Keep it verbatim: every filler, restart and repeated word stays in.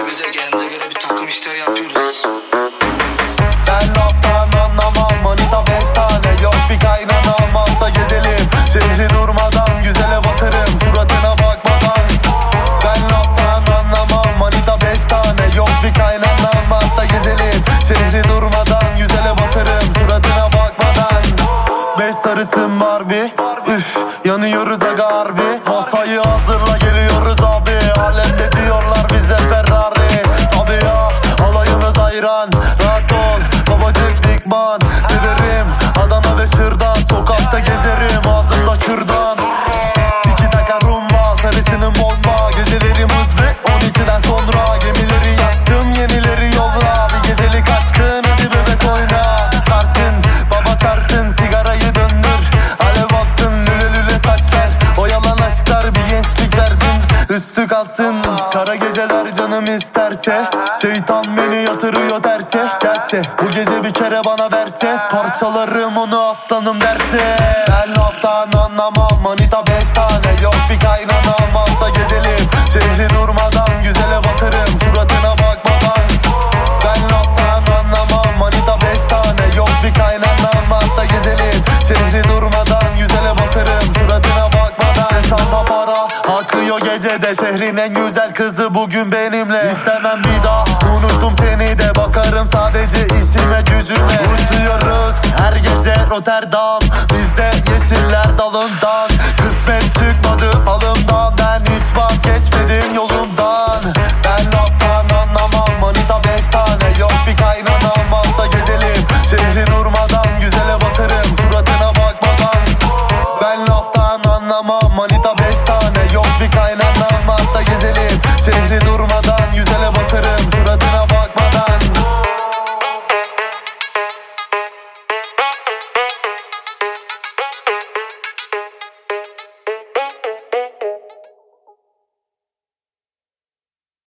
bir de kendine göre bir takım işte yapıyoruz. Ben laftan anlamam, manita beş tane yok bir kaynanam. Altta gezelim, şehri durmadan güzele basarım suratına bakmadan. Ben laftan anlamam, manita beş tane yok bir kaynanam. Altta gezelim, şehri durmadan güzele basarım suratına bakmadan. Beş sarısın Barbie, üf yanıyoruz aga harbi. Masayı hazırla geliyoruz abi, alemde diyorlar bize Ferrari. Tabi ya alayınız hayran, rahat ol babacık dikman. Severim Adana ve Şırdan, sokakta gezerim ağzımda kürdan. Tiki taka rumba, sarısının bomba, gecelerim hızlı on ikiden sonra. Gemileri yaktım yenileri yolla, bir gecelik hakkın hadi bebek oyna. Sarsın baba sarsın, sigarayı döndür alev alsın, lüle lüle saçlar. O yalan aşklar bir gençlik verdim üstü kalsın. Kara geceler canım isterse, şeytan beni yatırıyor terse. Gelse bu gece bir kere bana verse, parçalarım onu aslanım derse. Ben laftan anlamam, manita beş tane yok bir kaynanam. Altta gezelim, şehri durmadan güzele basarım suratına bakmadan. Ben laftan anlamam, manita beş tane yok bir kaynanam. Altta gezelim, şehri durmadan güzele basarım suratına bakmadan. Yaşanda para akıyor gecede, şehrin en güzel kızı bugün benimle. İstemem bir daha, unuttum seni de, bakarım sadece işime gücüme. Uçuyoruz her gece Rotterdam, bizde yeşiller dalından. Kısmet çıkmadı falım